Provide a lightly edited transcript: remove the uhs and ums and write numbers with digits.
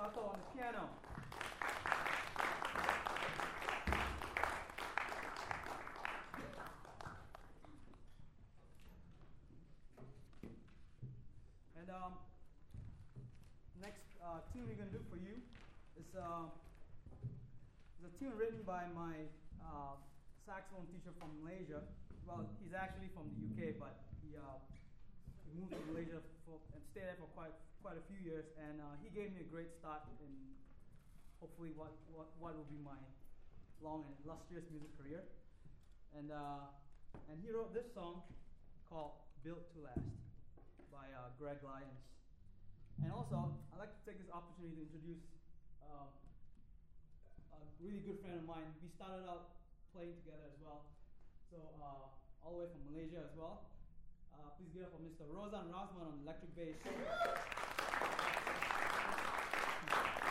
Sato on the piano. And next tune we're going to do for you is a tune written by my saxophone teacher from Malaysia. Well, he's actually from the UK, but he moved to Malaysia and stayed there for quite a few years. And he gave me a great start in hopefully what will be my long and illustrious music career. And he wrote this song called "Built to Last" by Greg Lyons. And also, I'd like to take this opportunity to introduce a really good friend of mine. We started out playing together as well, so all the way from Malaysia as well. Please give it up for Mr. Rozan Razman on electric bass.